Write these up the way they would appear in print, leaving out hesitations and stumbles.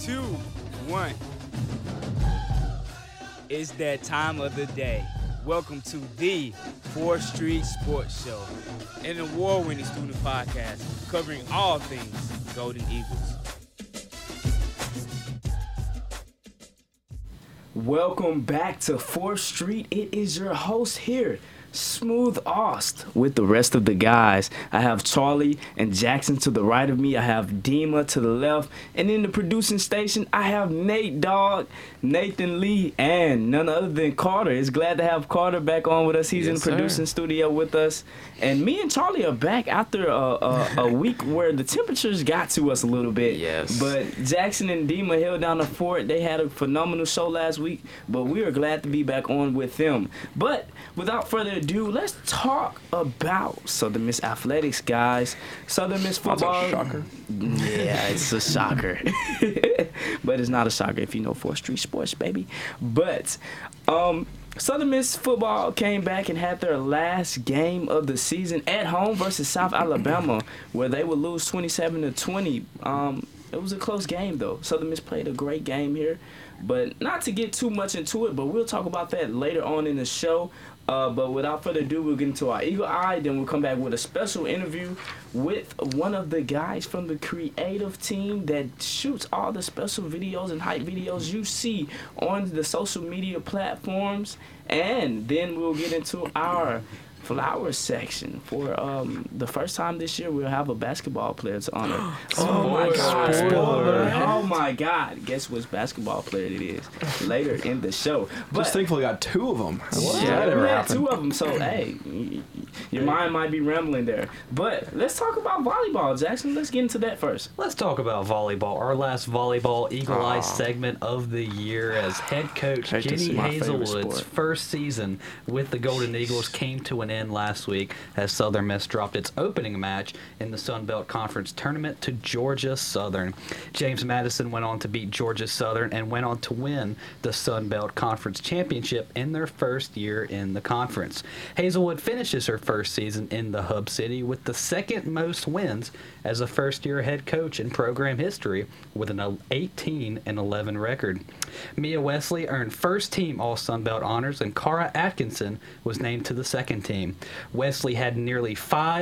2, 1. It's that time of the day. Welcome to the 4th Street Sports Show, an award-winning student podcast covering all things Golden Eagles. Welcome back to 4th Street. It is your host here, Smooth Ost, with the rest of the guys. I have Charlie and Jackson to the right of me. I have Dima to the left. And in the producing station, I have Nate Dogg, Nathan Lee, and none other than Carter. It's glad to have Carter back on with us. He's in the producing studio with us. And me and Charlie are back after a week where the temperatures got to us a little bit. Yes. But Jackson and Dima held down the fort. They had a phenomenal show last week, but we are glad to be back on with them. But without further ado, let's talk about Southern Miss Athletics, guys. Southern Miss football. That's a shocker. Yeah, it's a shocker. But it's not a shocker if you know 4th Street Sports, baby. But Southern Miss football came back and had their last game of the season at home versus South Alabama, where they would lose 27-20. It was a close game, though. Southern Miss played a great game here. But not to get too much into it, but we'll talk about that later on in the show. But without further ado, we'll get into our Eagle Eye. Then we'll come back with a special interview with one of the guys from the creative team that shoots all the special videos and hype videos you see on the social media platforms. And then we'll get into our flowers section. For the first time this year, we'll have a basketball player to honor. Oh my God! Spoiler! Oh my God! Guess which basketball player it is later in the show. But just thankfully got 2 of them. yeah, we had 2 of them. So hey, your mind might be rambling there. But let's talk about volleyball, Jackson. Let's get into that first. Let's talk about volleyball. Our last volleyball Eagle Eye segment of the year, as head coach Jenny Hazelwood's first season with the Golden Eagles came to an end last week as Southern Miss dropped its opening match in the Sun Belt Conference tournament to Georgia Southern. James Madison went on to beat Georgia Southern and went on to win the Sun Belt Conference championship in their first year in the conference. Hazelwood finishes her first season in the Hub City with the second most wins as a first-year head coach in program history with an 18-11 record. Mia Wesley earned first-team All-Sun Belt honors, and Cara Atkinson was named to the second team. Wesley had nearly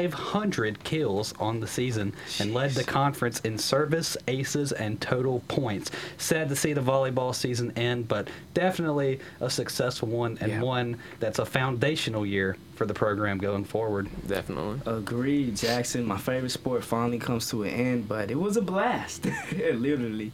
500 kills on the season and led the conference in service, aces, and total points. Sad to see the volleyball season end, but definitely a successful one, and one that's a foundational year for the program going forward. Definitely. Agreed, Jackson. My favorite sport finally comes to an end, but it was a blast, literally.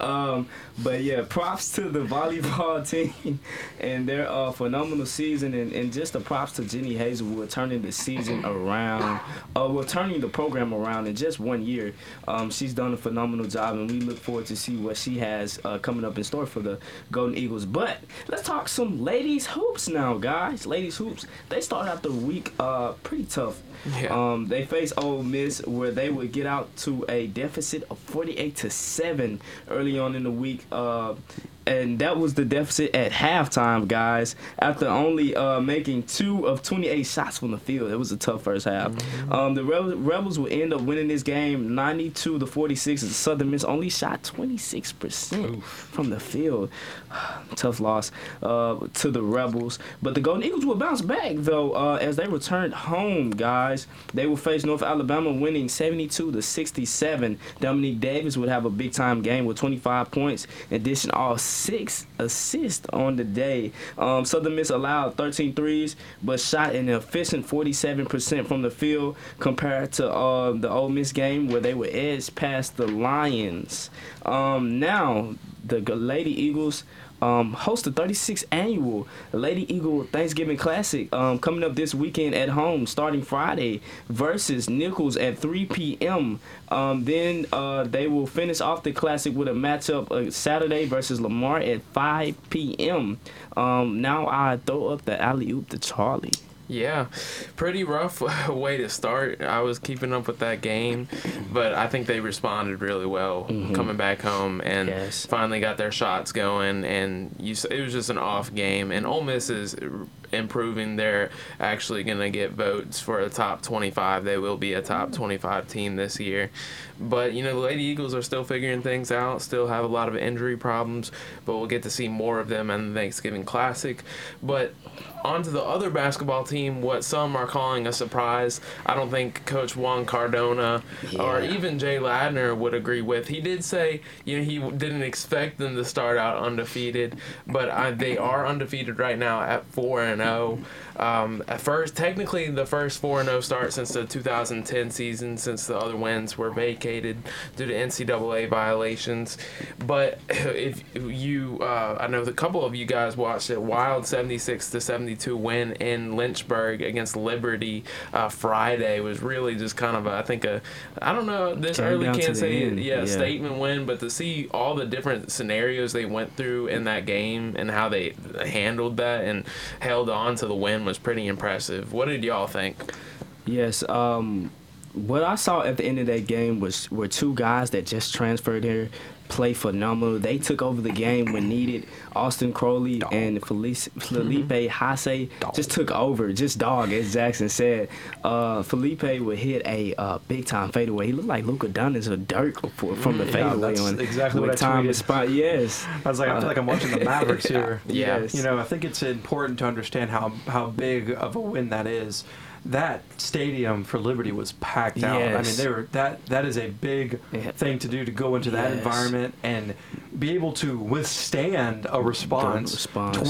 But yeah, props to the volleyball team and their phenomenal season, and just the props to Jenny Hazelwood turning the season around, turning the program around in just 1 year. She's done a phenomenal job, and we look forward to see what she has coming up in store for the Golden Eagles. But let's talk some ladies hoops now, guys. Ladies hoops, they started out the week pretty tough. Yeah. They faced Ole Miss, where they would get out to a deficit of 48-7 early on in the week. And that was the deficit at halftime, guys, after only making 2 of 28 shots from the field. It was a tough first half. Mm-hmm. The Rebels would end up winning this game 92-46, as Southern Miss only shot 26% from the field. Tough loss to the Rebels. But the Golden Eagles will bounce back, though, as they returned home, guys. They will face North Alabama, winning 72-67. Dominique Davis would have a big-time game with 25 points. In addition, all 6 assists on the day. Southern Miss allowed 13 threes, but shot an efficient 47% from the field compared to the Ole Miss game, where they were edged past the Lions. Now, the Lady Eagles host the 36th annual Lady Eagle Thanksgiving Classic coming up this weekend at home, starting Friday, versus Nichols at 3 p.m. Then they will finish off the Classic with a matchup Saturday versus Lamar at 5 p.m. Now I throw up the alley-oop to Charlie. Yeah, pretty rough way to start. I was keeping up with that game, but I think they responded really well coming back home and finally got their shots going. And it was just an off game. And Ole Miss is improving. They're actually going to get votes for a top 25. They will be a top 25 team this year. But, the Lady Eagles are still figuring things out, still have a lot of injury problems, but we'll get to see more of them in the Thanksgiving Classic. But on to the other basketball team, what some are calling a surprise. I don't think Coach Juan Cardona or even Jay Ladner would agree with. He did say, he didn't expect them to start out undefeated, but they are undefeated right now at 4-0. At first, technically the first 4-0 start since the 2010 season, since the other wins were vacated due to NCAA violations. But if you, I know a couple of you guys watched it, wild 76-72 win in Lynchburg against Liberty Friday was really just kind of I don't know, this early can't say statement win, but to see all the different scenarios they went through in that game and how they handled that and held on to the win was pretty impressive. What did y'all think? Yes, what I saw at the end of that game were two guys that just transferred here, play phenomenal. They took over the game when needed. Austin Crowley and Felipe Hasse just took over. Just dog, as Jackson said. Felipe would hit a big-time fadeaway. He looked like Luka Doncic or Dirk from the fadeaway. That's exactly what I tweeted. Yes. I was like, I feel like I'm watching the Mavericks here. Yes. I think it's important to understand how big of a win that is. That stadium for Liberty was packed out. I mean, that is a big thing to do, to go into that environment and be able to withstand a response.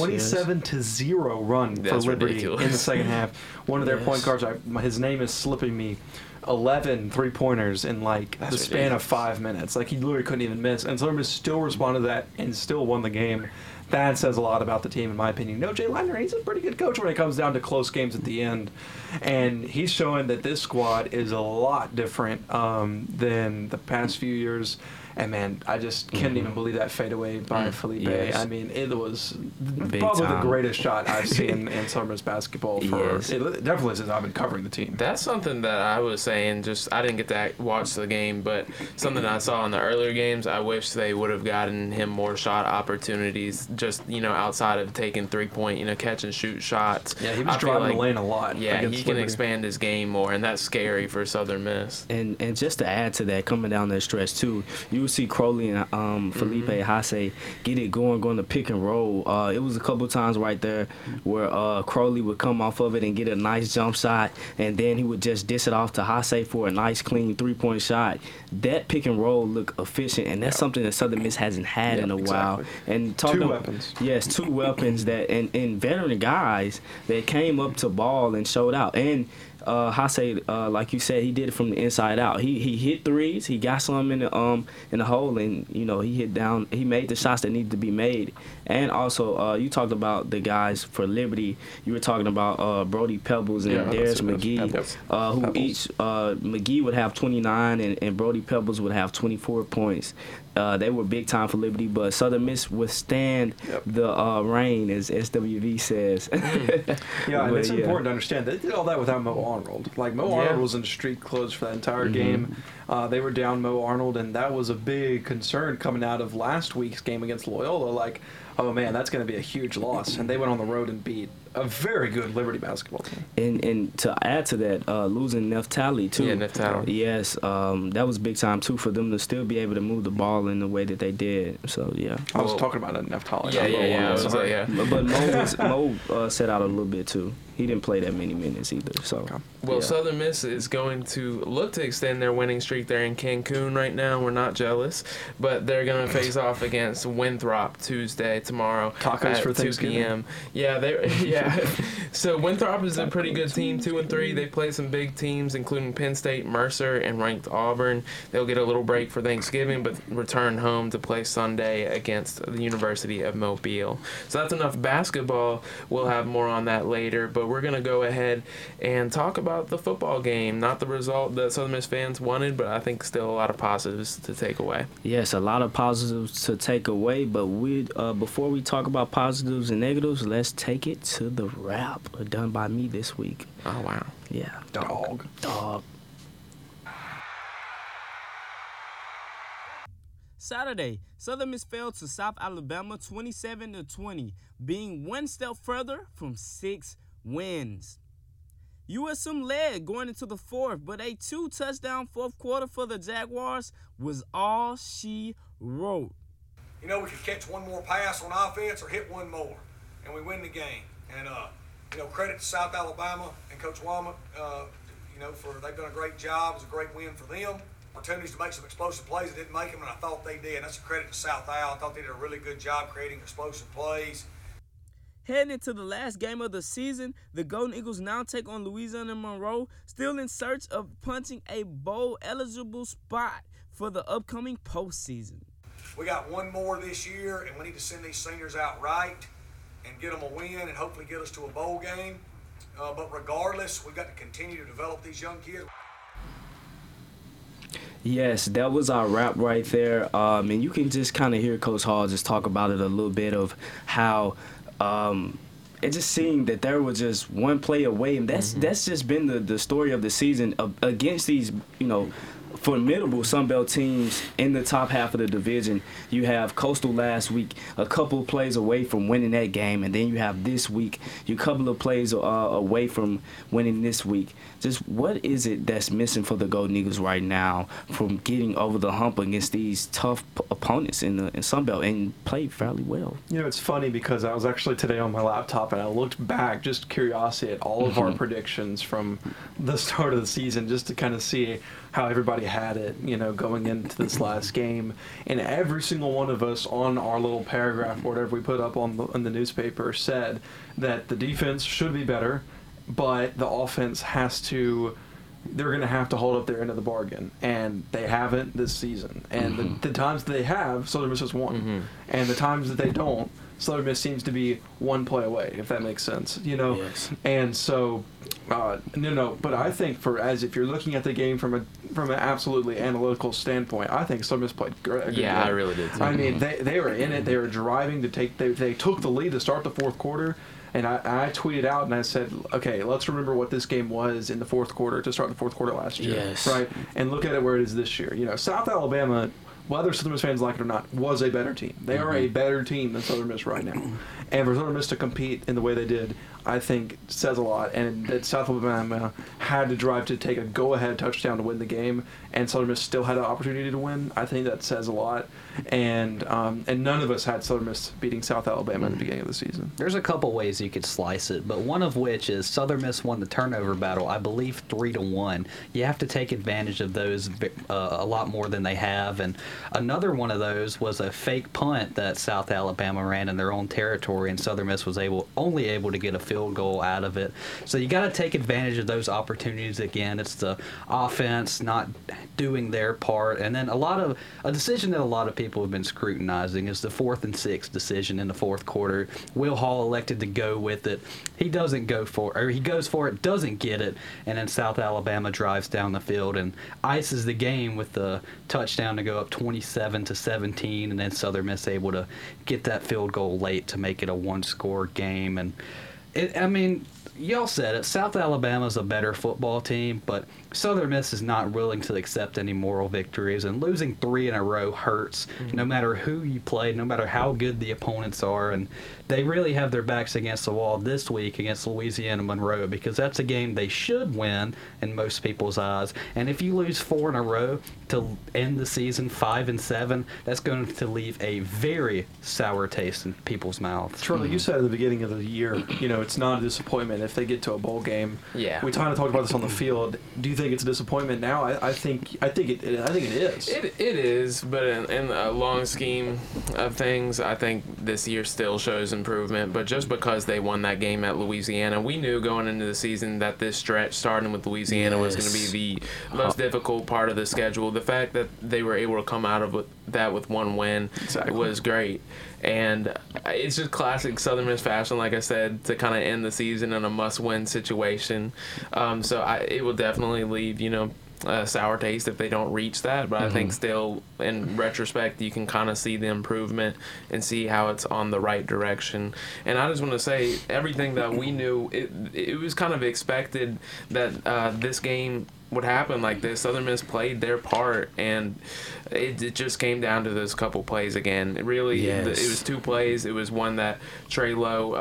27-0 run for Liberty ridiculous. In the second half. One of their point guards, his name is slipping me, 11 3-pointers in the span of 5 minutes. He literally couldn't even miss. And Liberty still responded to that and still won the game. That says a lot about the team, in my opinion. Jay Ladner, he's a pretty good coach when it comes down to close games at the end. And he's showing that this squad is a lot different than the past few years. And, man, I just couldn't even believe that fadeaway by Felipe. Yes. I mean, it was probably the greatest shot I've seen in Summer's basketball definitely since I've been covering the team. That's something that I was saying, I didn't get to watch the game, but something I saw in the earlier games, I wish they would have gotten him more shot opportunities, just, outside of taking 3-point, catch and shoot shots. Yeah, he was driving the lane a lot. Yeah, he can expand his game more, and that's scary for Southern Miss. And just to add to that, coming down that stretch, too, you see Crowley and Felipe Hasse get it going to pick and roll. It was a couple times right there where Crowley would come off of it and get a nice jump shot, and then he would just dish it off to Hasse for a nice, clean 3-point shot. That pick and roll looked efficient, and that's something that Southern Miss hasn't had in a while. And two weapons. Yes, two weapons that and veteran guys that came up to ball and showed out. And Hasse, like you said, he did it from the inside out. He hit threes. He got some in the hole, and he hit down. He made the shots that needed to be made. And also, you talked about the guys for Liberty. You were talking about Brody Pebbles and Darius McGee, who each McGee would have 29 and Brody Pebbles would have 24 points. They were big time for Liberty, but Southern Miss withstand the rain, as SWV says. And it's important to understand they did all that without Mo Arnold. Mo Arnold was in street clothes for that entire game. They were down Mo Arnold, and that was a big concern coming out of last week's game against Loyola. Oh man, that's going to be a huge loss. And they went on the road and beat a very good Liberty basketball team. And to add to that, losing Neftali too. Yeah, Neftali. Yes, that was big time too for them to still be able to move the ball in the way that they did. So yeah. I was talking about Neftali. Yeah. But Mo set out a little bit too. He didn't play that many minutes either. So. Well, Southern Miss is going to look to extend their winning streak. They're in Cancun right now. We're not jealous, but they're going to face off against Winthrop tomorrow Tacos at for 2 p.m. Yeah. So Winthrop is a pretty good team, 2-3. They play some big teams, including Penn State, Mercer, and ranked Auburn. They'll get a little break for Thanksgiving, but return home to play Sunday against the University of Mobile. So that's enough basketball. We'll have more on that later, but we're going to go ahead and talk about the football game. Not the result that Southern Miss fans wanted, but I think still a lot of positives to take away. Yes, a lot of positives to take away, but before we talk about positives and negatives, let's take it to the wrap done by me this week. Oh, wow. Yeah. Dog. Saturday, Southern Miss fell to South Alabama 27-20, being one step further from 6 wins. USM led going into the fourth, but a 2-touchdown fourth quarter for the Jaguars was all she wrote. We could catch one more pass on offense or hit one more, and we win the game. And, credit to South Alabama and Coach Womack, they've done a great job. It was a great win for them. Opportunities to make some explosive plays. They didn't make them, and I thought they did. And that's a credit to South Al. I thought they did a really good job creating explosive plays. Heading into the last game of the season, the Golden Eagles now take on Louisiana Monroe, still in search of punching a bowl-eligible spot for the upcoming postseason. We got one more this year, and we need to send these seniors out right and get them a win and hopefully get us to a bowl game. But regardless, we've got to continue to develop these young kids. Yes, that was our wrap right there. And you can just kind of hear Coach Hall just talk about it a little bit of how it just seemed that there was just one play away, and that's just been the story of the season against these, formidable Sunbelt teams in the top half of the division. You have Coastal last week, a couple of plays away from winning that game, and then you have this week, you a couple of plays away from winning this week. Just what is it that's missing for the Golden Eagles right now from getting over the hump against these tough opponents in Sunbelt and played fairly well? It's funny because I was actually today on my laptop and I looked back, just curiosity, at all of our predictions from the start of the season, just to kind of see how everybody had it, going into this last game. And every single one of us on our little paragraph, or whatever we put up on the newspaper, said that the defense should be better, but the offense they're going to have to hold up their end of the bargain. And they haven't this season. And the times that they have, Southern Miss has won. And the times that they don't, Southern Miss seems to be one play away, if that makes sense, Yes. And so, but I think if you're looking at the game from an absolutely analytical standpoint, I think Southern Miss played great. Yeah, I really did too. I mean, they were in it. They were driving to they took the lead to start the fourth quarter. And I tweeted out and I said, okay, let's remember what this game was in the fourth quarter to start the fourth quarter last year. Yes. Right? And look at it where it is this year. South Alabama, whether Southern Miss fans like it or not, was a better team. They are a better team than Southern Miss right now. And for Southern Miss to compete in the way they did, I think says a lot. And that South Alabama had to drive to take a go-ahead touchdown to win the game, and Southern Miss still had an opportunity to win. I think that says a lot. And none of us had Southern Miss beating South Alabama at the beginning of the season. There's a couple ways you could slice it, but one of which is Southern Miss won the turnover battle, I believe 3-1. You have to take advantage of those a lot more than they have. And another one of those was a fake punt that South Alabama ran in their own territory, and Southern Miss was only able to get a field goal out of it. So you got to take advantage of those opportunities again. It's the offense not doing their part, and then a decision that a lot of people have been scrutinizing is the 4th and 6 decision in the fourth quarter. Will Hall elected to go with it. He doesn't go for it, or he goes for it, doesn't get it, and then South Alabama drives down the field and ices the game with the touchdown to go up 27-17, and then Southern Miss able to get that field goal late to make it a one-score game. And y'all said it, South Alabama's a better football team, but Southern Miss is not willing to accept any moral victories, and losing 3 in a row hurts no matter who you play, no matter how good the opponents are. And they really have their backs against the wall this week against Louisiana Monroe, because that's a game they should win in most people's eyes. And if you lose 4 in a row to end the season 5-7, that's going to leave a very sour taste in people's mouths. Charlie, you said at the beginning of the year, it's not a disappointment if they get to a bowl game. Yeah. We kind of talked about this on the field. Do you think it's a disappointment now? I think it is. It is, but in a long scheme of things, I think this year still shows improvement. But just because they won that game at Louisiana, we knew going into the season that this stretch, starting with Louisiana, was going to be the most difficult part of the schedule. The fact that they were able to come out of that with one win was great. And it's just classic Southern Miss fashion, like I said, to kind of end the season in a must-win situation. So it will definitely leave, a sour taste if they don't reach that. But I think still, in retrospect, you can kind of see the improvement and see how it's on the right direction. And I just want to say, everything that we knew, it was kind of expected that this game what happened like this. Southern Miss played their part, and it just came down to those couple plays again. It really, it was 2 plays. It was one that Trey Lowe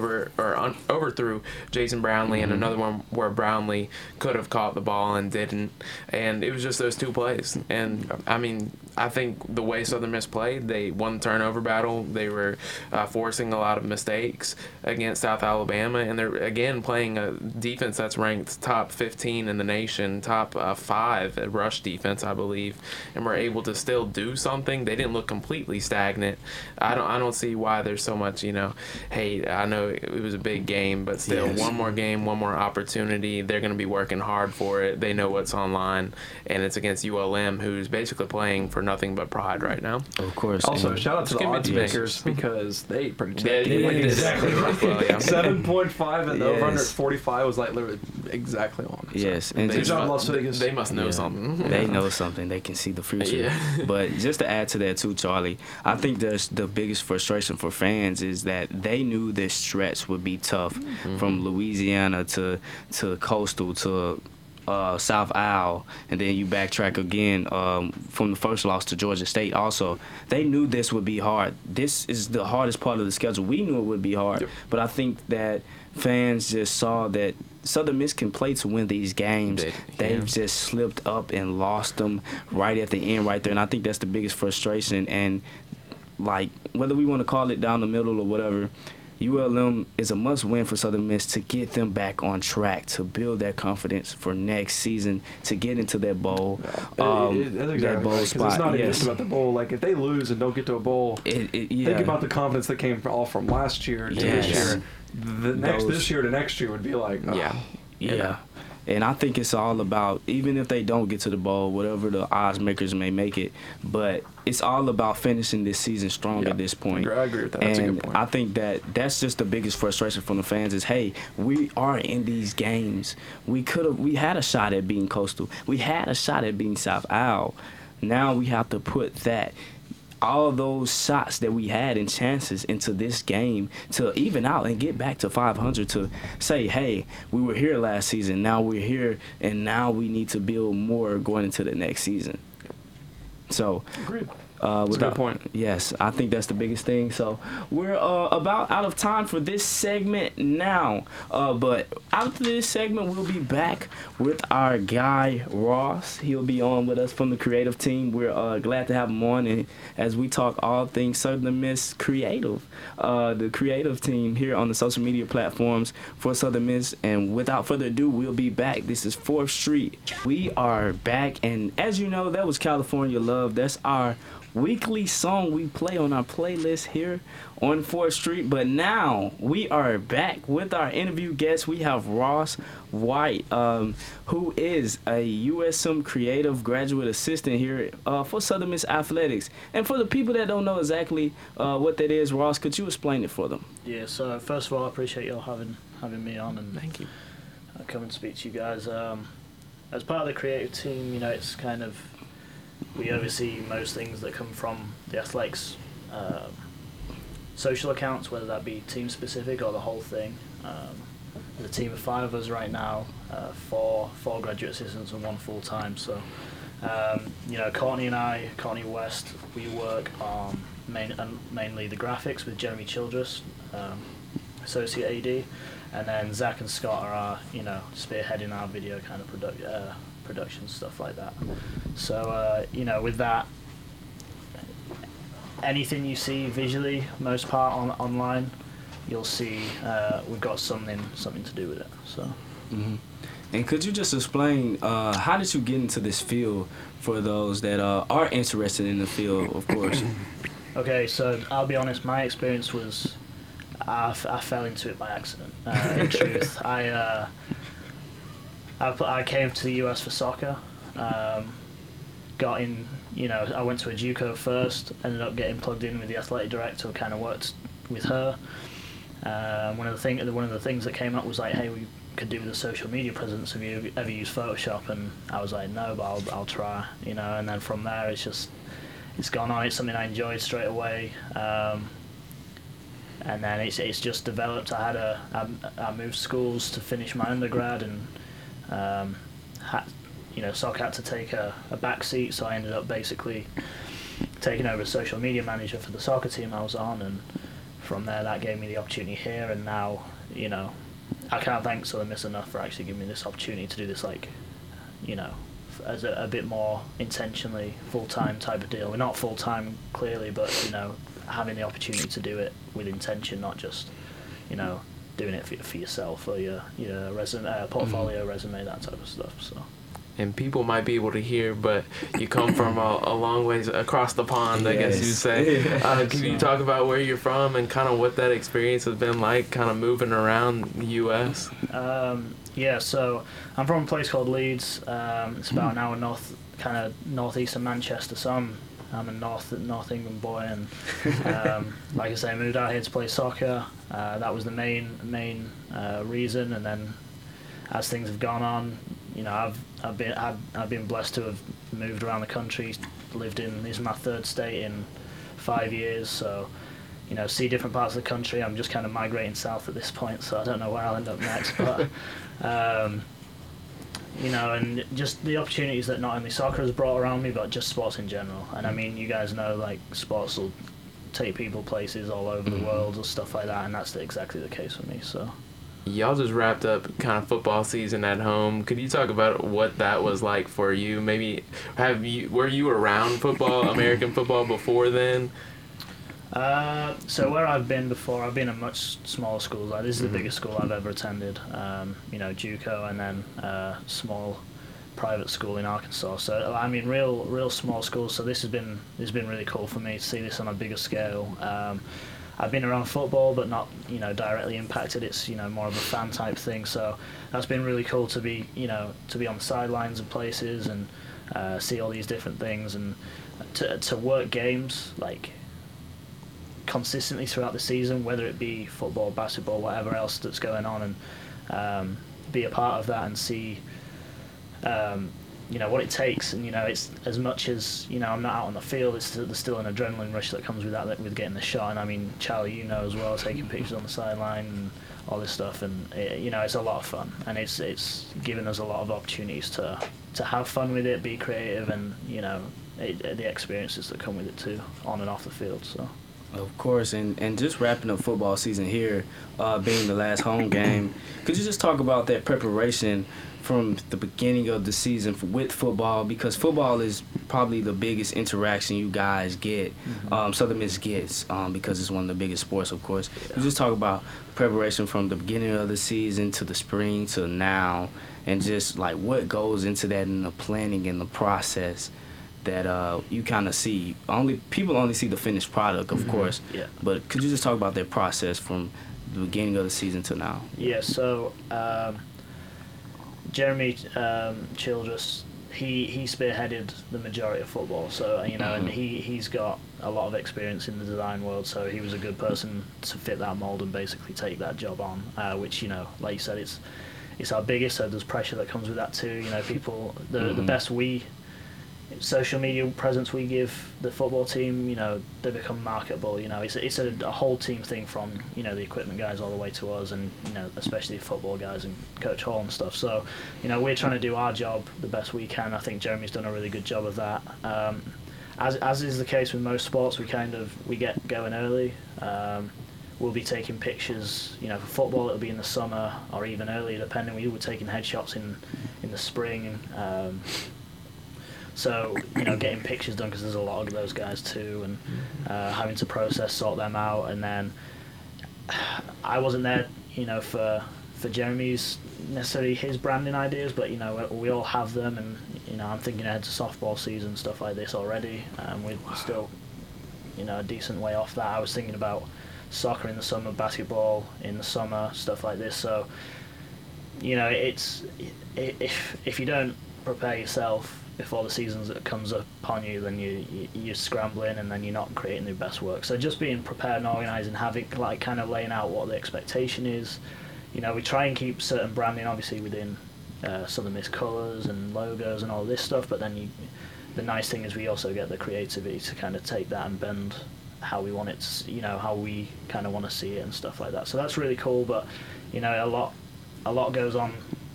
overthrew Jason Brownlee, and another one where Brownlee could have caught the ball and didn't. And it was just those 2 plays. And I mean, I think the way Southern Miss played, they won the turnover battle. They were forcing a lot of mistakes against South Alabama, and they're again playing a defense that's ranked top 15 in the nation, top 5 at rush defense, I believe, and were able to still do something. They didn't look completely stagnant. I don't see why there's so much, hate. I know it was a big game, but still, one more game, one more opportunity. They're going to be working hard for it. They know what's online, and it's against ULM, who's basically playing for nothing but pride right now. Of course. Also, shout out to the odds makers because they ate pretty cheap. They exactly right. Well, 7.5 and the over under 45 was like literally exactly on. So. Yes, and they must know something. They know something. They can see the future. Yeah. But just to add to that too, Charlie, I think the biggest frustration for fans is that they knew this stretch would be tough, from Louisiana to Coastal to South Isle, and then you backtrack again from the first loss to Georgia State. Also, they knew this would be hard. This is the hardest part of the schedule. We knew it would be hard, but I think that fans just saw that Southern Miss can play to win these games. They've just slipped up and lost them right at the end right there, and I think that's the biggest frustration. And like, whether we want to call it down the middle or whatever, ULM is a must-win for Southern Miss to get them back on track, to build that confidence for next season, to get into that bowl. That's exactly that bowl right, spot. It's not even just about the bowl. Like, if they lose and don't get to a bowl, think about the confidence that came all from last year to this year. This year to next year would be like, yeah. And I think it's all about, even if they don't get to the bowl, whatever the odds makers may make it, but it's all about finishing this season strong at this point. I agree with that. That's a good point. I think that's just the biggest frustration from the fans is, hey, we are in these games. We had a shot at beating Coastal. We had a shot at beating South Isle. Now we have to put all those shots that we had and chances into this game to even out and get back to 500, to say, hey, we were here last season, now we're here, and now we need to build more going into the next season. So, agreed. That's a good point. Yes, I think that's the biggest thing. So we're about out of time for this segment now. But after this segment, we'll be back with our guy, Ross. He'll be on with us from the creative team. We're glad to have him on, and as we talk all things Southern Miss creative, the creative team here on the social media platforms for Southern Miss. And without further ado, we'll be back. This is 4th Street. We are back, and as you know, that was California Love. That's our weekly song we play on our playlist here on 4th Street. But now we are back with our interview guest. We have Ross White, who is a USM Creative Graduate Assistant here for Southern Miss Athletics. And for the people that don't know exactly what that is, Ross, could you explain it for them? Yeah, so first of all, I appreciate y'all having me on, and thank you. Come and speak to you guys. As part of the creative team, it's kind of, we oversee most things that come from the athletics social accounts, whether that be team specific or the whole thing. There's a team of 5 of us right now, 4 graduate assistants and 1 full-time. So, Courtney West, we work on mainly the graphics with Jeremy Childress, associate AD, and then Zach and Scott are spearheading our video kind of production, stuff like that. So, with that, anything you see visually, most part online, you'll see we've got something to do with it. So. Mm-hmm. And could you just explain how did you get into this field for those that are interested in the field, of course? Okay, so I'll be honest. My experience was I fell into it by accident. In truth, I came to the US for soccer. Got in, I went to a JUCO first. Ended up getting plugged in with the athletic director. Kind of worked with her. One of the things that came up was like, hey, we could do with a social media presence. Have you ever used Photoshop? And I was like, no, but I'll try. And then from there, it's gone on. It's something I enjoyed straight away. And then it's just developed. I moved schools to finish my undergrad, and soccer had to take a back seat, so I ended up basically taking over as social media manager for the soccer team I was on, and from there that gave me the opportunity here, and now, I can't thank Southern Miss enough for actually giving me this opportunity to do this, as a bit more intentionally full-time type of deal. We're not full-time, clearly, but, having the opportunity to do it with intention, not just, doing it for yourself or your resume, portfolio, resume, that type of stuff, so. And people might be able to hear, but you come from a long ways across the pond, I guess you'd say. Can you talk about where you're from and kind of what that experience has been like, kind of moving around the U.S.? So I'm from a place called Leeds. It's about an hour northeast of Manchester, so I'm a North England boy, and like I say, I moved out here to play soccer. That was the main reason, and then as things have gone on, I've been blessed to have moved around the country. Lived in, this is my third state in 5 years, so see different parts of the country. I'm just kind of migrating south at this point, so I don't know where I'll end up next, but and just the opportunities that not only soccer has brought around me, but just sports in general. And I mean, you guys know, like, sports will take people places all over the world or stuff like that, and that's exactly the case for me, so. Y'all just wrapped up kind of football season at home. Could you talk about what that was like for you? Maybe were you around football, American football, before then? So where I've been before, I've been at much smaller schools. Like, this is the biggest school I've ever attended. JUCO, and then small private school in Arkansas. So I mean, real small schools. So this has been really cool for me to see this on a bigger scale. I've been around football, but not, directly impacted. It's, more of a fan type thing. So that's been really cool to be on the sidelines of places and see all these different things, and to work games like consistently throughout the season, whether it be football, basketball, whatever else that's going on, and be a part of that and see what it takes. And it's as much as I'm not out on the field, there's still an adrenaline rush that comes with that, with getting the shot. And I mean, Charlie, as well, taking pictures on the sideline and all this stuff, and it's a lot of fun, and it's given us a lot of opportunities to have fun with it, be creative, and the experiences that come with it too, on and off the field. So. Of course, and just wrapping up football season here, being the last home game, could you just talk about that preparation from the beginning of the season with football? Because football is probably the biggest interaction you guys get, Southern Miss gets, because it's one of the biggest sports, of course. Yeah. Could you just talk about preparation from the beginning of the season to the spring to now, and just like what goes into that in the planning and the process that you kind of see? People only see the finished product, of course. Yeah. But could you just talk about that process from the beginning of the season to now? Yeah. So Jeremy Childress, he spearheaded the majority of football. So and he's got a lot of experience in the design world. So he was a good person to fit that mold and basically take that job on. Which like you said, it's our biggest. So there's pressure that comes with that too. People, the best social media presence we give the football team, they become marketable. It's a whole team thing, from the equipment guys all the way to us, and especially the football guys and Coach Hall and stuff. So we're trying to do our job the best we can. I think Jeremy's done a really good job of that. As is the case with most sports, we get going early. We'll be taking pictures. For football, it'll be in the summer or even earlier, depending. We were taking headshots in the spring. So, getting pictures done, because there's a lot of those guys too, and having to sort them out. And then I wasn't there, for Jeremy's, necessarily his branding ideas, but, we all have them, and, I'm thinking ahead to softball season, stuff like this already. We're still, a decent way off that. I was thinking about soccer in the summer, basketball in the summer, stuff like this. So, it's, if you don't prepare yourself before the season that comes upon you, then you're scrambling, and then you're not creating the best work. So just being prepared and organised, and having kind of laying out what the expectation is. We try and keep certain branding obviously within Southern Miss colours and logos and all this stuff, but then the nice thing is we also get the creativity to kind of take that and bend how we want it to, how we kind of want to see it and stuff like that. So that's really cool, but a lot goes on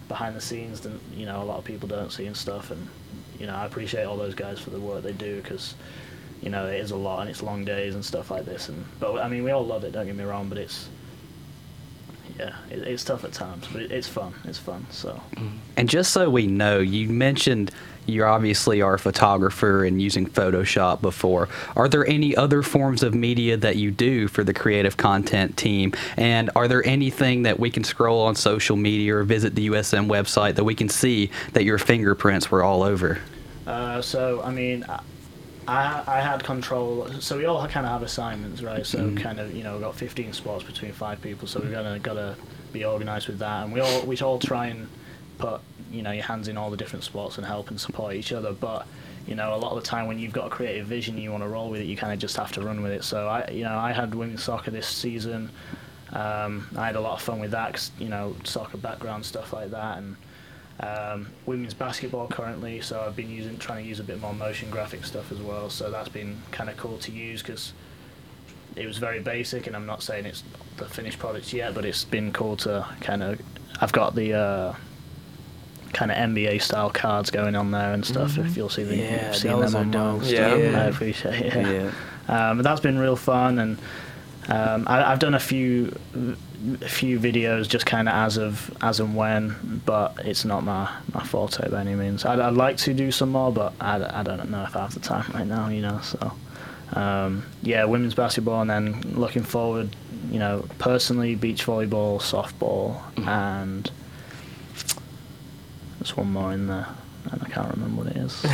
behind the scenes that a lot of people don't see and stuff. And I appreciate all those guys for the work they do, because it is a lot and it's long days and stuff like this. But I mean, we all love it. Don't get me wrong, but it's tough at times, but it's fun. It's fun. So. And just so we know, you mentioned you obviously are a photographer and using Photoshop before. Are there any other forms of media that you do for the creative content team? And are there anything that we can scroll on social media or visit the USM website that we can see that your fingerprints were all over? So, I mean, I had control. So we all kind of have assignments, right? So kind of, we've got 15 spots between 5 people. So we've got to be organised with that. And we all try and put, your hands in all the different spots and help and support each other. But, a lot of the time when you've got a creative vision and you want to roll with it, you kind of just have to run with it. So I had women's soccer this season. I had a lot of fun with that, 'cause, soccer background, stuff like that. And women's basketball currently, so I've been trying to use a bit more motion graphic stuff as well. So that's been kind of cool to use, because it was very basic, and I'm not saying it's the finished product yet, but it's been cool to I've got the kind of NBA style cards going on there and stuff. If you'll see them, those them are on dope. I appreciate it. Yeah. But that's been real fun, and I've done a few videos just kind of as and when, but it's not my forte by any means. I'd like to do some more, but I don't know if I have the time right now, so women's basketball, and then looking forward, personally, beach volleyball, softball, and there's one more in there and I can't remember what it is.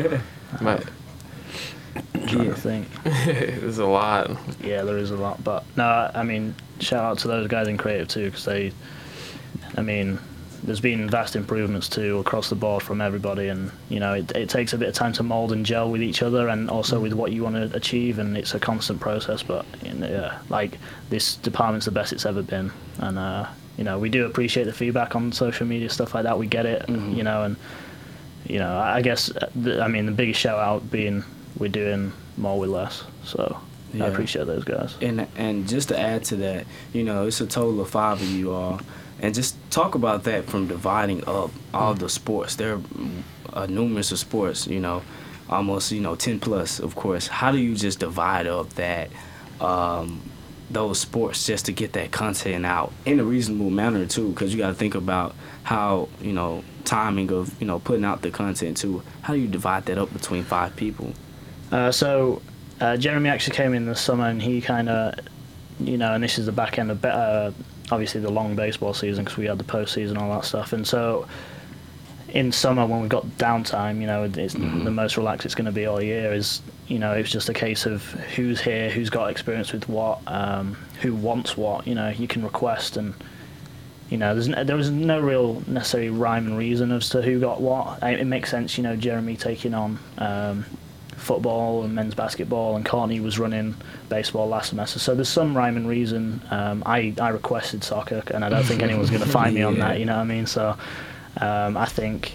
Trying to think. There's a lot. Yeah, there is a lot, but no, I mean, shout out to those guys in creative too, because there's been vast improvements too across the board from everybody, and it takes a bit of time to mold and gel with each other, and also with what you want to achieve, and it's a constant process. But like, this department's the best it's ever been, and we do appreciate the feedback on social media, stuff like that. We get it, and I guess the biggest shout out being we're doing more with less, so I appreciate those guys. And just to add to that, it's a total of 5 of you all, and just talk about that from dividing up all the sports. There are numerous of sports, almost 10 plus, of course. How do you just divide up that those sports just to get that content out in a reasonable manner too? Because you got to think about how timing of putting out the content too. How do you divide that up between 5 people? So Jeremy actually came in this summer, and he kind of, and this is the back end of obviously the long baseball season, because we had the postseason and all that stuff. And so in summer, when we've got downtime, it's the most relaxed it's going to be all year. It's just a case of who's here, who's got experience with what, who wants what. You can request, and there was no real necessary rhyme and reason as to who got what. It makes sense, Jeremy taking on football and men's basketball, and Courtney was running baseball last semester, so there's some rhyme and reason. I requested soccer, and I don't think anyone's going to find me on that, so I think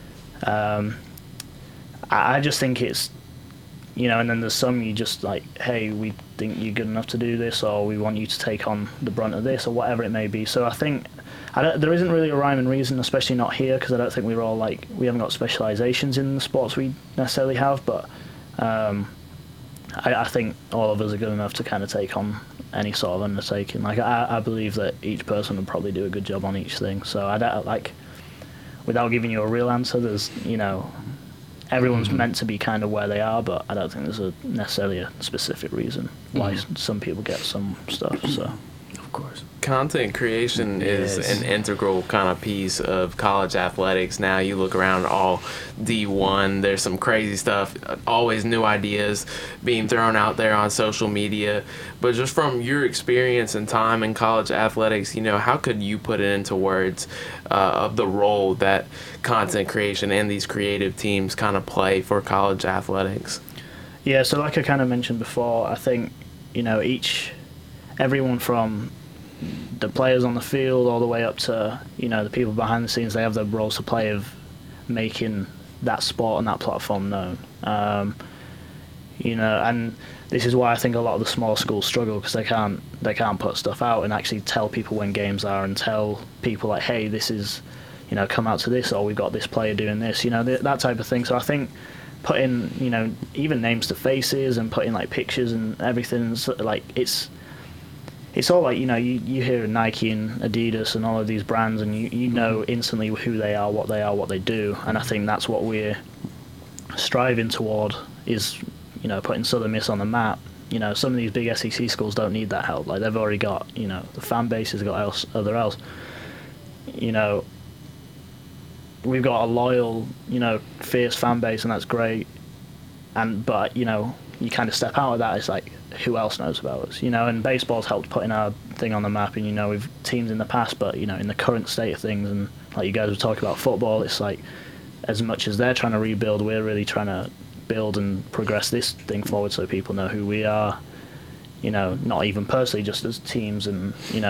I just think it's and then there's some you just like, hey, we think you're good enough to do this, or we want you to take on the brunt of this, or whatever it may be. So I think there isn't really a rhyme and reason, especially not here, because I don't think we haven't got specializations in the sports we necessarily have, but I think all of us are good enough to kind of take on any sort of undertaking. Like, I believe that each person would probably do a good job on each thing. So I don't, without giving you a real answer, there's everyone's meant to be kind of where they are, but I don't think there's necessarily a specific reason why some people get some stuff. So, of course, content creation is an integral kind of piece of college athletics. Now you look around all D1, there's some crazy stuff, always new ideas being thrown out there on social media. But just from your experience and time in college athletics, how could you put it into words of the role that content creation and these creative teams kind of play for college athletics? Yeah, so like I kind of mentioned before, I think, everyone from the players on the field all the way up to, the people behind the scenes, they have their roles to play of making that sport and that platform known. And this is why I think a lot of the small schools struggle, because they can't put stuff out and actually tell people when games are, and tell people like, hey, this is, come out to this, or we've got this player doing this, that type of thing. So I think putting, even names to faces and putting like pictures and everything, so, like it's all like, you hear Nike and Adidas and all of these brands, and you know instantly who they are, what they do, and I think that's what we're striving toward is, putting Southern Miss on the map. Some of these big SEC schools don't need that help. Like, they've already got, the fan base has got else. We've got a loyal, fierce fan base, and that's great. But you kind of step out of that. It's like, who else knows about us? And baseball's helped putting our thing on the map. And we've teams in the past, but in the current state of things, and like you guys were talking about football, it's like, as much as they're trying to rebuild, we're really trying to build and progress this thing forward, so people know who we are. Not even personally, just as teams, and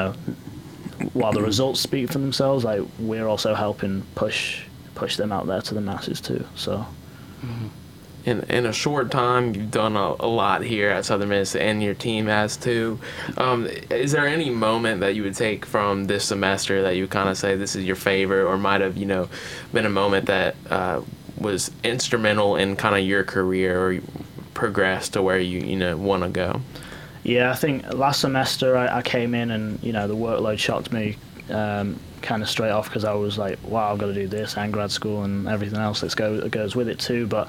while the results speak for themselves, like, we're also helping push them out there to the masses too. So in a short time, you've done a lot here at Southern Miss, and your team has too. Is there any moment that you would take from this semester that you kind of say this is your favorite, or might have been a moment that was instrumental in kind of your career, or progressed to where you want to go? Yeah, I think last semester I came in, and the workload shocked me kind of straight off, because I was like, wow, I've got to do this and grad school and everything else that goes with it too. But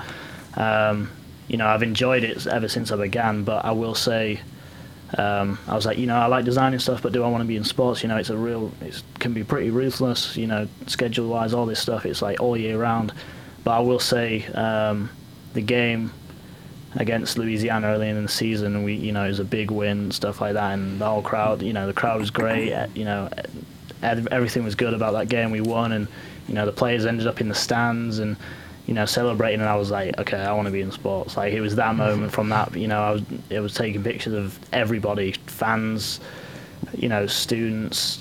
I've enjoyed it ever since I began. But I will say, I was like, I like designing stuff, but do I want to be in sports? It can be pretty ruthless, schedule wise, all this stuff. It's like all year round. But I will say, the game against Louisiana early in the season, it was a big win, stuff like that, and the whole crowd, the crowd was great. Everything was good about that game. We won, and the players ended up in the stands and celebrating, and I was like, okay, I want to be in sports. Like, it was that moment from that. I was taking pictures of everybody, fans, students,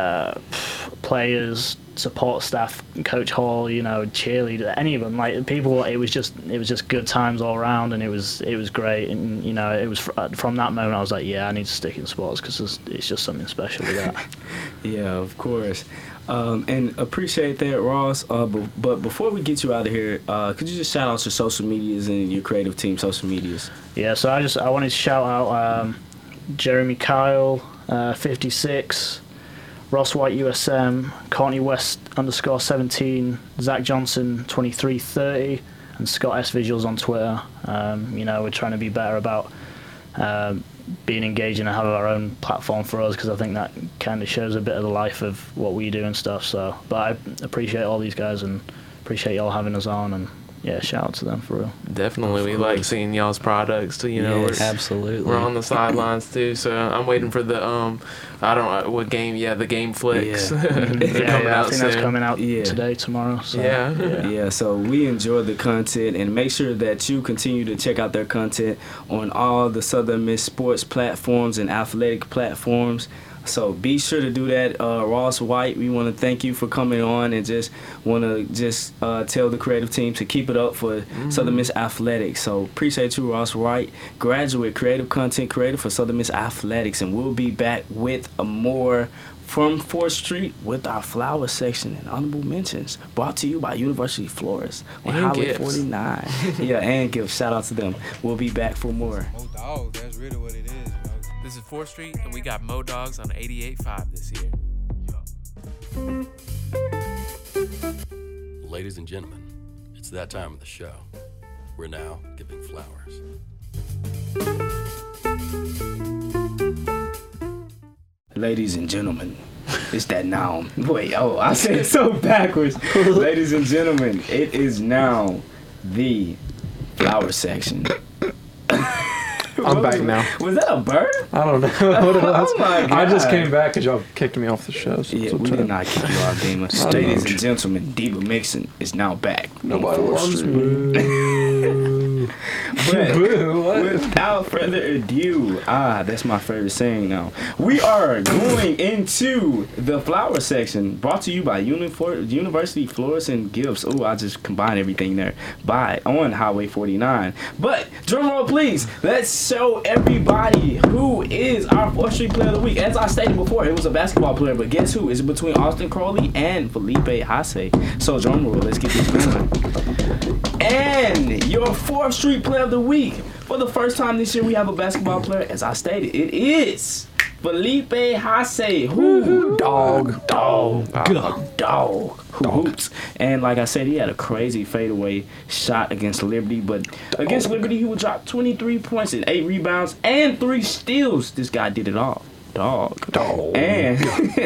players, support staff, Coach Hall, cheerleader, any of them, like people. It was just good times all around, and it was great. And it was from that moment I was like, yeah, I need to stick in sports, because it's just something special with that. Yeah, of course. And appreciate that, Ross. But before we get you out of here, could you just shout out your social medias and your creative team social medias? Yeah, so I wanted to shout out Jeremy Kyle, 56. Ross White USM, Courtney West _17, Zach Johnson 2330, and Scott S Visuals on Twitter. We're trying to be better about being engaging and have our own platform for us, because I think that kind of shows a bit of the life of what we do and stuff. So, but I appreciate all these guys, and appreciate y'all having us on, and yeah, shout out to them for real. Definitely, we like seeing y'all's products too. Yes, absolutely. We're on the sidelines too, so I'm waiting for the I don't know what game. Yeah, the game flicks. Yeah, I think that's coming out today, tomorrow. So. Yeah. So we enjoy the content, and make sure that you continue to check out their content on all the Southern Miss sports platforms and athletic platforms. So be sure to do that. Ross White, we want to thank you for coming on, and just want to tell the creative team to keep it up for Southern Miss Athletics. So appreciate you, Ross White, graduate creative content creator for Southern Miss Athletics, and we'll be back with more from 4th Street with our flower section and honorable mentions, brought to you by University Flores on Highway 49. Yeah, and gifts. Shout out to them. We'll be back for more. Oh, that's really what it is. This is 4th Street, and we got Mo Dogs on 88.5 this year. Ladies and gentlemen, it's that time of the show. We're now giving flowers. Ladies and gentlemen, it's that now. Wait, I said it so backwards. Ladies and gentlemen, it is now the flower section. I'm back now. Was that a bird? I don't know what it was. Oh my God. I just came back because y'all kicked me off the show. So yeah, we did not kick you off, Gamer. Ladies and gentlemen, Diva Mixon is now back. Nobody loves me. But without further ado, that's my favorite saying now. We are going into the flower section, brought to you by University Flores and Gifts. Oh, I just combined everything there. On Highway 49. But drum roll, please. Let's show everybody who is is our 4th Street Player of the Week. As I stated before, it was a basketball player, but guess who? It's between Austin Crowley and Felipe Haase. So, drum roll, let's get this going. And your 4th Street Player of the Week. For the first time this year, we have a basketball player. As I stated, it is Felipe Haase. Dog. Who hoops. And like I said, he had a crazy fadeaway shot against Liberty. But against Liberty, he would drop 23 points and 8 rebounds and 3 steals. This guy did it all. Dog. And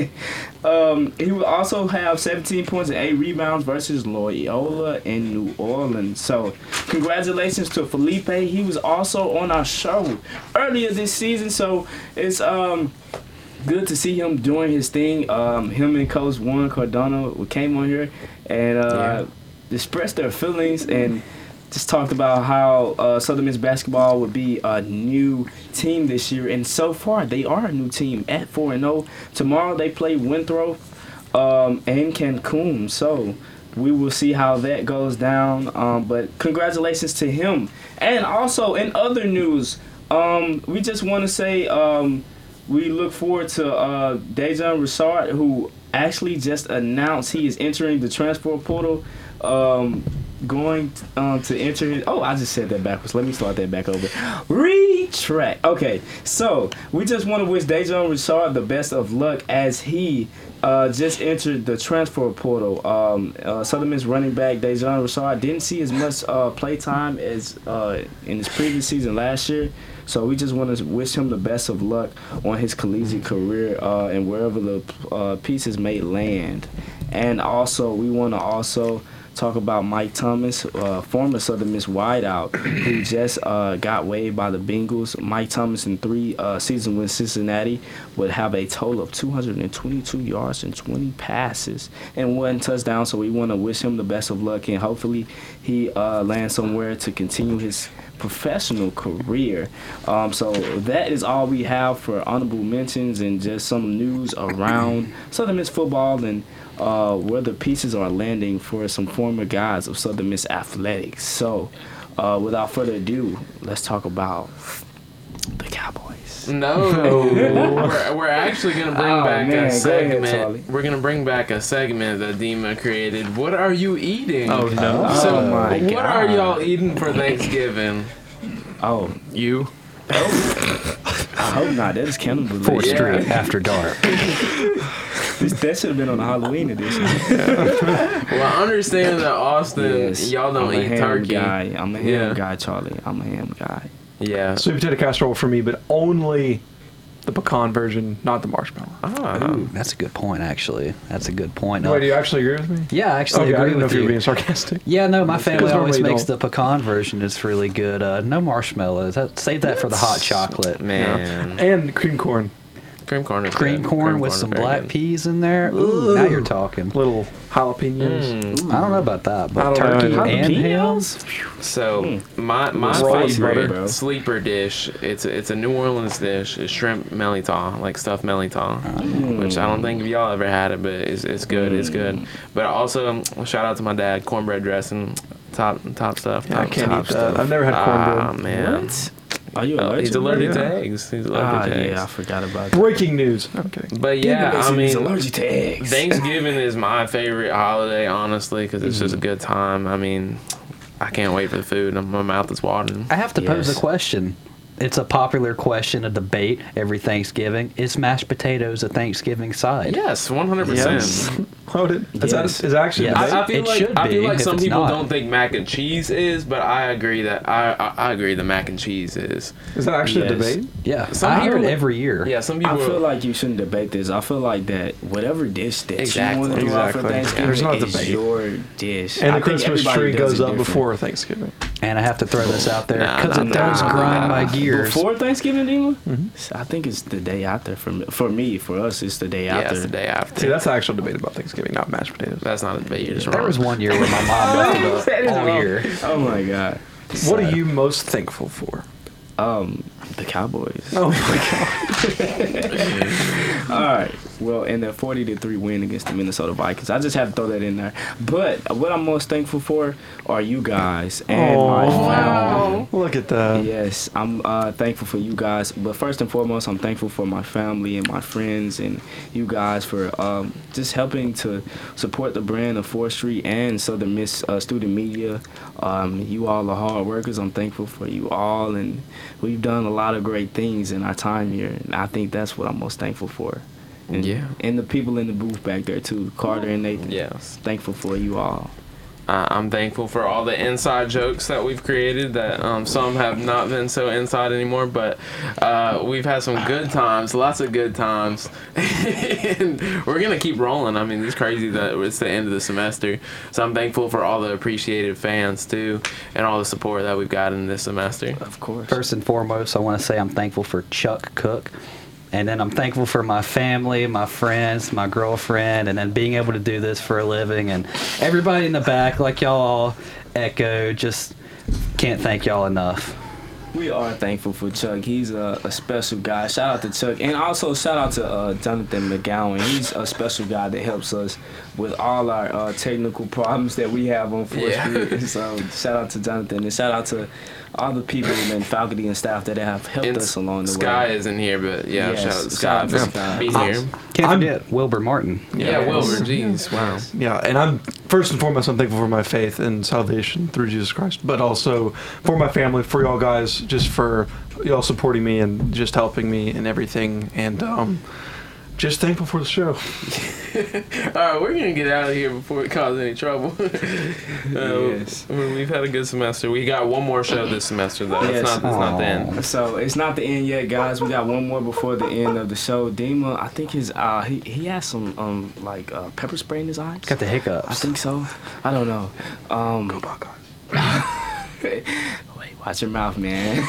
he would also have 17 points and 8 rebounds versus Loyola in New Orleans. So, congratulations to Felipe. He was also on our show earlier this season. So, it's good to see him doing his thing. Him and Coach Juan Cardano came on here and expressed their feelings and just talked about how Southern Miss basketball would be a new team this year. And so far, they are a new team at 4-0. Tomorrow, they play Winthrop and Cancun. So we will see how that goes down. But congratulations to him. And also, in other news, we just want to say we look forward to Dejan Richard, who actually just announced he is entering the transfer portal. Going to enter his... Oh, I just said that backwards. Let me start that back over. Retract. Okay, so we just want to wish Dejan Richard the best of luck as he just entered the transfer portal. Southern Miss running back Dejan Richard didn't see as much play time as in his previous season last year. So we just want to wish him the best of luck on his collegiate career and wherever the pieces may land. And also, we want to talk about Mike Thomas, former Southern Miss wideout, who just got waived by the Bengals. Mike Thomas in 3 seasons with Cincinnati would have a total of 222 yards and 20 passes and 1 touchdown. So we want to wish him the best of luck, and hopefully he lands somewhere to continue his professional career. So that is all we have for honorable mentions and just some news around Southern Miss football and where the pieces are landing for some former guys of Southern Miss athletics. So without further ado, let's talk about the Cowboys. No, we're actually gonna bring back a segment. We're gonna bring back a segment that Dima created. What are you eating? Oh no! So my God. What are y'all eating for Thanksgiving? Oh, you? I hope not. That is cannibalism. 4th Street after dark. That should have been on the Halloween edition. Well, I understand that Austin, y'all don't eat turkey. I'm a ham guy, Charlie. I'm a ham guy. Yeah. Sweet potato casserole for me, but only the pecan version, not the marshmallow. Ooh, that's a good point, actually. That's a good point. Wait, do you actually agree with me? Yeah, I actually I agree didn't know with if you you. were being sarcastic. Yeah, no, my family always makes don't. the pecan version. It's really good. No marshmallows. Save that for the hot chocolate. Man. Yeah. And cream corn. Cream corn is Cream good. corn with some black peas in there. Ooh, now you're talking. Little jalapenos. I don't know about that, but I don't turkey know. and hams. So my Roll favorite butter. sleeper dish, it's a New Orleans dish, is shrimp melita, like stuffed melita, which I don't think y'all ever had it, but it's good. It's good. But also shout out to my dad, cornbread dressing, top stuff. Yeah, I can't top eat that. I've never had cornbread. Ah man. What? Are you allergic? He's allergic Yeah. to eggs. He's allergic to eggs. Yeah, I forgot about that. Breaking news. I'm kidding. But yeah, I He's mean, allergic to eggs. Thanksgiving is my favorite holiday, honestly, because it's just a good time. I mean, I can't wait for the food. My mouth is watering. I have to pose a question. It's a popular question, a debate every Thanksgiving. Is mashed potatoes a Thanksgiving side? Yes, 100%. Yes. Loaded. Is actually Yes. debate? I feel It like should I feel be, like if some it's people not. don't think mac and cheese is, but I agree that I agree the mac and cheese is. Is that actually a Yes. debate? Yeah, Some I hear it people- every year. Yeah, some people. I feel like you shouldn't debate this. I feel like that whatever dish that Exactly. you want to do out for Exactly. Thanksgiving There's no is debate. your dish. And I the think Christmas everybody tree does goes it up different. before Thanksgiving. And I have to throw this out there Nah, because it nah, does nah, grind my gears. Before Thanksgiving, Dima? I think it's the day after. For us, it's the day yeah, after. it's the day after. See, that's the actual debate about Thanksgiving, not mashed potatoes. That's not a debate. You're just There wrong. was one year where my mom left it up all year. Oh my God. What are you most thankful for? The Cowboys. Oh my god. All right. Well, and the 40-3 win against the Minnesota Vikings. I just have to throw that in there. But what I'm most thankful for are you guys and my family. Look at that. Yes, I'm thankful for you guys. But first and foremost, I'm thankful for my family and my friends and you guys for just helping to support the brand of 4th Street and Southern Miss Student Media. You all are hard workers. I'm thankful for you all. And we've done a lot of great things in our time here. And I think that's what I'm most thankful for. And, and the people in the booth back there too, Carter and Nathan. Yes. Thankful for you all. I'm thankful for all the inside jokes that we've created that some have not been so inside anymore, but we've had some good times, lots of good times. And we're going to keep rolling. I mean, it's crazy that it's the end of the semester. So I'm thankful for all the appreciated fans, too, and all the support that we've gotten this semester. Of course. First and foremost, I want to say I'm thankful for Chuck Cook. And then I'm thankful for my family, my friends, my girlfriend, and then being able to do this for a living. And everybody in the back, like y'all all echo, just can't thank y'all enough. We are thankful for Chuck. He's a special guy. Shout out to Chuck. And also shout out to Jonathan McGowan. He's a special guy that helps us with all our technical problems that we have on 4th Street. So shout out to Jonathan. And shout out to all the people and faculty and staff that have helped us along the way. Sky isn't here, but shout out to Sky for being here. Can't forget Wilbur Martin. Wilbur, jeez, wow. Yeah, and I'm first and foremost, I'm thankful for my faith and salvation through Jesus Christ, but also for my family, for y'all guys, just for y'all supporting me and just helping me and everything, and just thankful for the show. All right, we're gonna get out of here before it causes any trouble. Yes. We've had a good semester. We got one more show this semester, though. Yes. It's not the end. So it's not the end yet, guys. We got one more before the end of the show. Dima, I think his he has some pepper spray in his eyes. Got the hiccups. I think so. I don't know. Go Buckeyes. Wait, watch your mouth, man.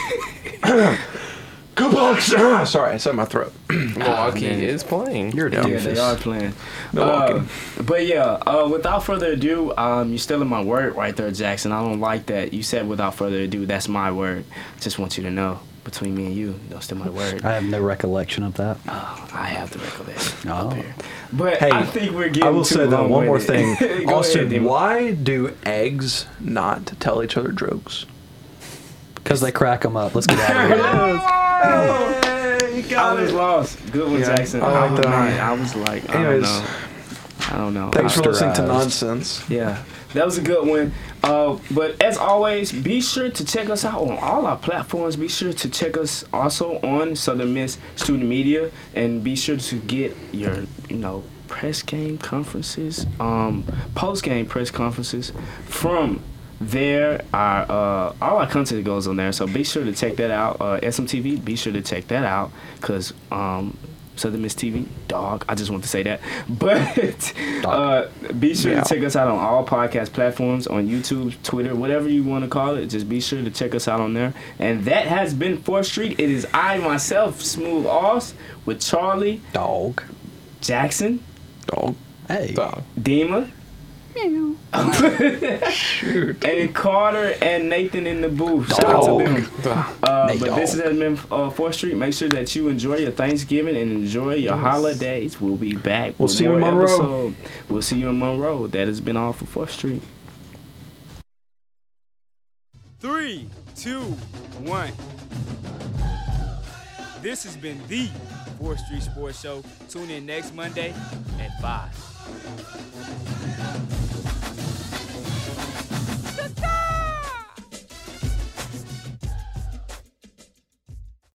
Go Buckeyes. Sorry, I said my throat. Milwaukee is playing. You're a Yeah, doofus. they are playing. Milwaukee. But without further ado, you're stealing my word right there, Jackson. I don't like that. You said without further ado, that's my word. Just want you to know, between me and you, don't steal my word. I have no recollection of that. Oh, I have the recollection Oh. up here. But Hey, I think we're getting I will too say though one more long-winded. thing. Go Austin, ahead, Dima. why do eggs not tell each other jokes? Because they crack them up. Let's get out of here. I was lost. Good one, Yeah, Jackson. I like that. I was like, Anyways, I don't know. Thanks for listening to Posterized. nonsense. Yeah, that was a good one. But as always, be sure to check us out on all our platforms. Be sure to check us also on Southern Miss Student Media, and be sure to get your, press game conferences, post game press conferences from there. All our content goes on there, so be sure to check that out. SMTV, be sure to check that out, because Southern Miss TV, dog. I just want to say that. But be sure to check us out on all podcast platforms, on YouTube, Twitter, whatever you want to call it. Just be sure to check us out on there. And that has been 4th Street. It is I, myself, Smooth Oz, with Charlie, Dog. Jackson, Dog. Hey. Dog. Dima, and Carter and Nathan in the booth. Shout out to them. But this has been 4th Street. Make sure that you enjoy your Thanksgiving and enjoy your holidays. We'll be back. We'll with see you in more Monroe. episode. We'll see you in Monroe. That has been all for 4th Street. 3, 2, 1. This has been the 4th Street Sports Show. Tune in next Monday at 5.